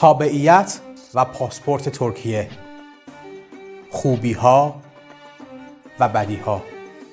تابعیت و پاسپورت ترکیه، خوبی‌ها و بدی‌ها.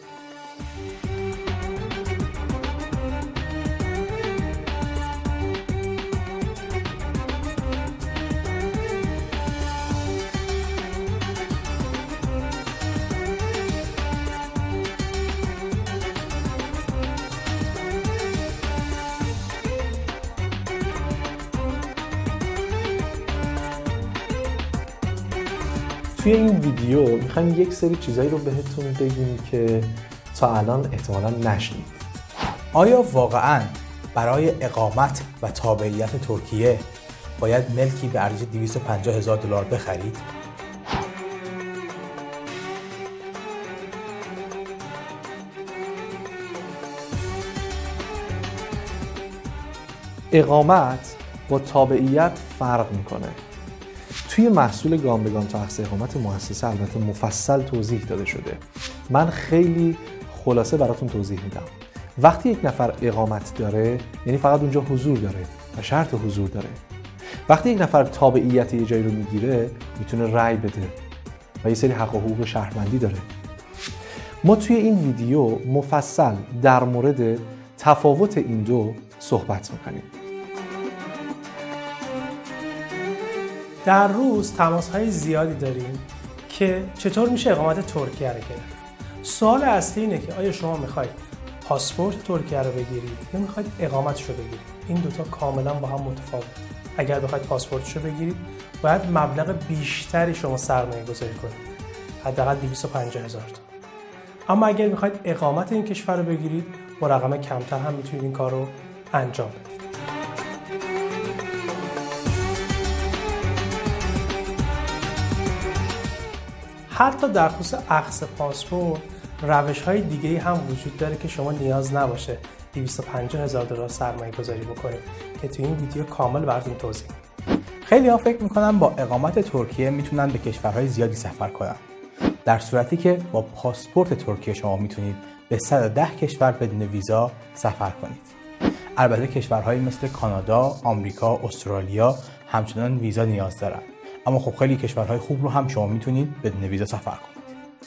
توی این ویدیو میخوایم یک سری چیزایی رو بهتون بگیم که تا الان احتمالاً نشنید. آیا واقعاً برای اقامت و تابعیت ترکیه باید ملکی به ارزش $250,000 بخرید؟ اقامت با تابعیت فرق میکنه. توی محصول گام به گام تا اخذ اقامت مؤسسه البته مفصل توضیح داده شده. من خیلی خلاصه براتون توضیح میدم. وقتی یک نفر اقامت داره یعنی فقط اونجا حضور داره و شرط حضور داره. وقتی یک نفر تابعیت یه جایی رو میگیره میتونه رأی بده و یه سری حق و حقوق شهروندی داره. ما توی این ویدیو مفصل در مورد تفاوت این دو صحبت میکنیم. در روز تماس‌های زیادی داریم که چطور میشه اقامت ترکیه رو گرفت. سوال اصلی اینه که آیا شما میخواید پاسپورت ترکیه رو بگیرید یا میخواید اقامتش رو بگیرید؟ این دوتا کاملا با هم متفاوت. اگر بخواید پاسپورتش رو بگیرید باید مبلغ بیشتری شما سرمایه گذاری کنید، حداقل $250,000. اما اگر میخواید اقامت این کشور رو بگیرید با رقم کمتر هم میتونید این کار رو انجام بدید. حتی در خصوص اخذ پاسپورت روش‌های دیگه‌ای هم وجود داره که شما نیاز نباشه $250,000 سرمایه گذاری بکنید که توی این ویدیو کامل براتون توضیح میدم. خیلی‌ها فکر می‌کنن با اقامت ترکیه میتونن به کشورهای زیادی سفر کنن، در صورتی که با پاسپورت ترکیه شما میتونید به 110 کشور بدون ویزا سفر کنید. البته کشورهایی مثل کانادا، آمریکا، استرالیا همچنان ویزا نیاز دارن، اما خب خیلی کشورهای خوب رو هم شما میتونید بدون ویزا سفر کنید.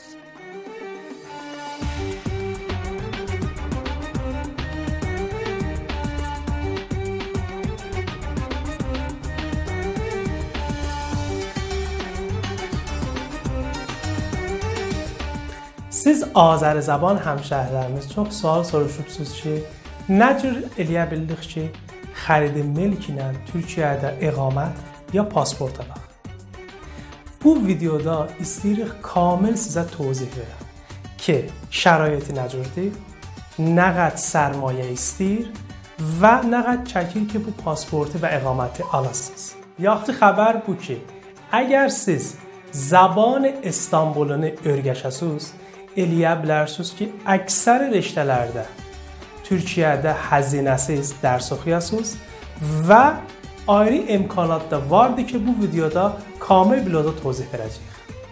Siz Azərbaycan həmşəhərlərimiz çox sual soruşubsunuz ki, nə cür eləyə bildik ki, xərid mülk ilə Türkiyədə iqamət ya pasport alaq? Bu videoda istəyirik kamil sizə توضیح verəm ki, şəraiti nə cürdür, nə qədər sərmayə istəyir və nə qədər çəkir ki, bu pasportu və iqaməti alasınız. Yaxşı xəbər bu ki, əgər siz زبان İstanbulunu öyrəşəsiniz, eləyə bilərsiniz ki, əksər rəştələrdə Türkiyədə həzinəsiz dərs oxuyasınız və ayrı imkanat da vardı ki, bu videoda kamil biloda توضیح verəcəyik.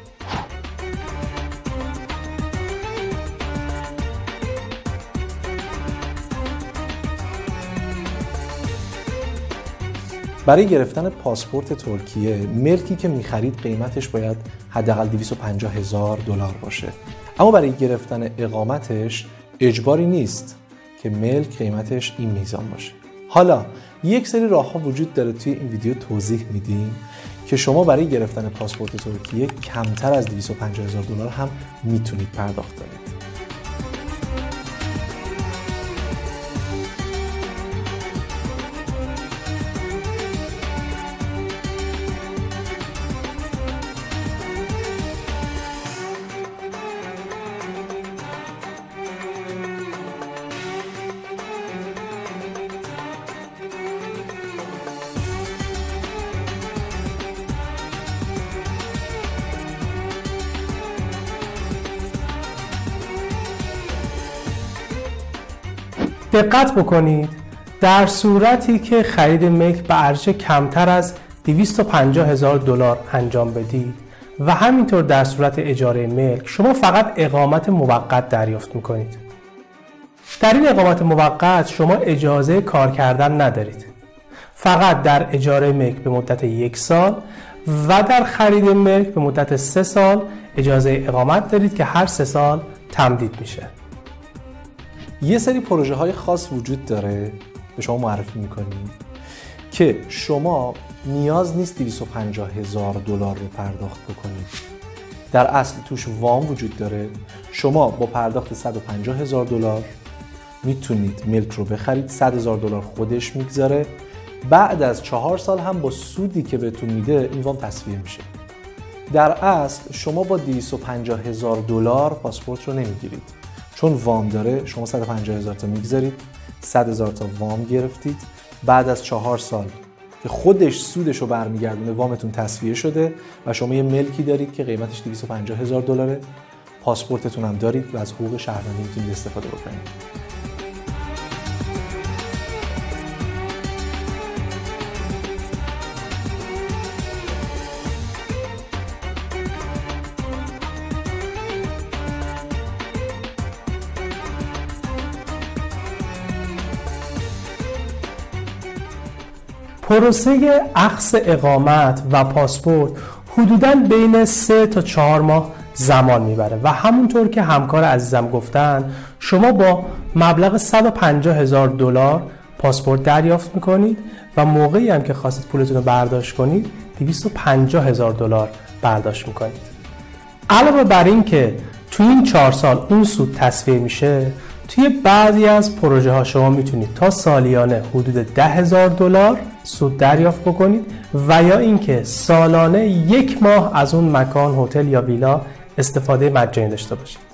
برای گرفتن پاسپورت ترکیه ملکی که می‌خرید قیمتش باید حداقل $250,000 باشه. اما برای گرفتن اقامتش اجباری نیست که ملک قیمتش این میزان باشه. حالا یک سری راه‌ها وجود داره توی این ویدیو توضیح میدیم که شما برای گرفتن پاسپورت ترکیه کمتر از $250,000 هم میتونید پرداخت کنید. دقت بکنید، در صورتی که خرید ملک به ارزش کمتر از $250,000 انجام بدید و همینطور در صورت اجاره ملک شما فقط اقامت موقت دریافت میکنید. در این اقامت موقت شما اجازه کار کردن ندارید. فقط در اجاره ملک به مدت 1 سال و در خرید ملک به مدت 3 سال اجازه اقامت دارید که هر 3 سال تمدید میشه. یه سری پروژه های خاص وجود داره به شما معرفی میکنیم که شما نیاز نیست $250,000 رو پرداخت بکنید. در اصل توش وام وجود داره. شما با پرداخت $150,000 میتونید ملک رو بخرید. $100,000 خودش میگذاره. بعد از 4 سال هم با سودی که بهتون میده این وام تصفیه میشه. در اصل شما با $250,000 پاسپورت رو نمیگیرید، چون وام داره. شما 150,000 تا میگذارید، 100,000 تا وام گرفتید. بعد از 4 سال که خودش سودش رو برمیگردونه وامتون تصفیه شده و شما یه ملکی دارید که قیمتش $250,000. پاسپورتتون هم دارید و از حقوق شهروندی میتونید استفاده بکنید. پروسه اخذ اقامت و پاسپورت حدوداً بین 3 تا 4 ماه زمان میبره و همونطور که همکار عزیزم گفتن شما با مبلغ $150,000 پاسپورت دریافت میکنید و موقعی هم که خواستید پولتون رو برداشت کنید $250,000 برداشت میکنید. علاوه بر این که توی این 4 سال اون سود تصفیه میشه، توی بعضی از پروژه ها شما میتونید تا سالیانه حدود $10,000 سود دریافت بکنید و یا اینکه سالانه 1 ماه از اون مکان، هتل یا ویلا استفاده مجانی داشته باشید.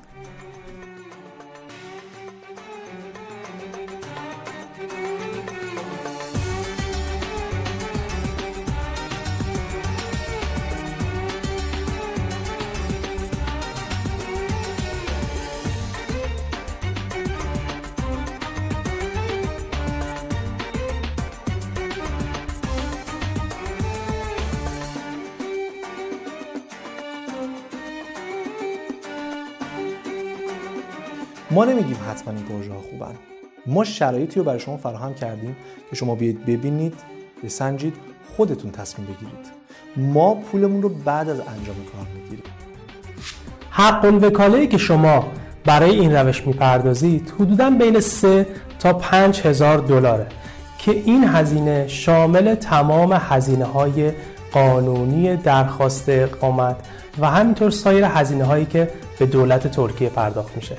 ما نمیگیم حتما این پروژه ها خوبن. ما شرایطی رو برای شما فراهم کردیم که شما بیاید ببینید، بسنجید، خودتون تصمیم بگیرید. ما پولمون رو بعد از انجام کار میگیریم. حق الوکاله‌ای که شما برای این روش میپردازید حدوداً بین 3 تا $5,000 که این هزینه شامل تمام هزینه‌های قانونی درخواست اقامت و همینطور سایر هزینه‌هایی که به دولت ترکیه پرداخت میشه.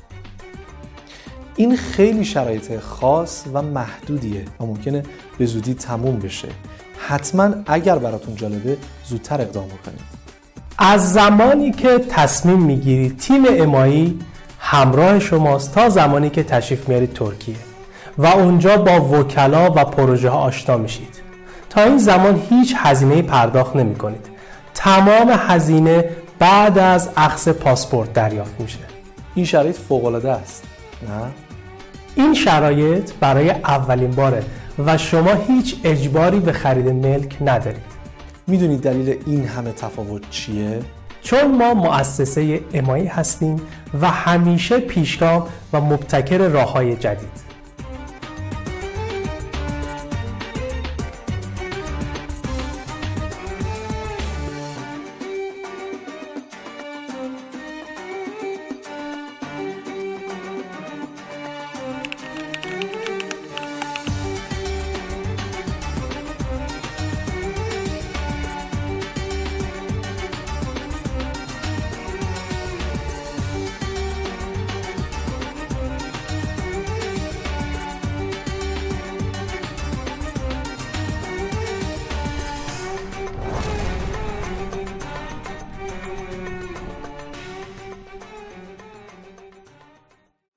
این خیلی شرایط خاص و محدودیه و ممکنه به زودی تموم بشه. حتما اگر براتون جالبه زودتر اقدام کنید. از زمانی که تصمیم میگیرید تیم امایی همراه شماست تا زمانی که تشریف میارید ترکیه و اونجا با وکلا و پروژه ها آشنا میشید. تا این زمان هیچ هزینه‌ای پرداخت نمی کنید. تمام هزینه بعد از اخذ پاسپورت دریافت میشه. این شرایط فوق‌العاده است، نه؟ این شرایط برای اولین باره و شما هیچ اجباری به خرید ملک ندارید. میدونید دلیل این همه تفاوت چیه؟ چون ما مؤسسه امایی هستیم و همیشه پیشگام و مبتکر راه‌های جدید.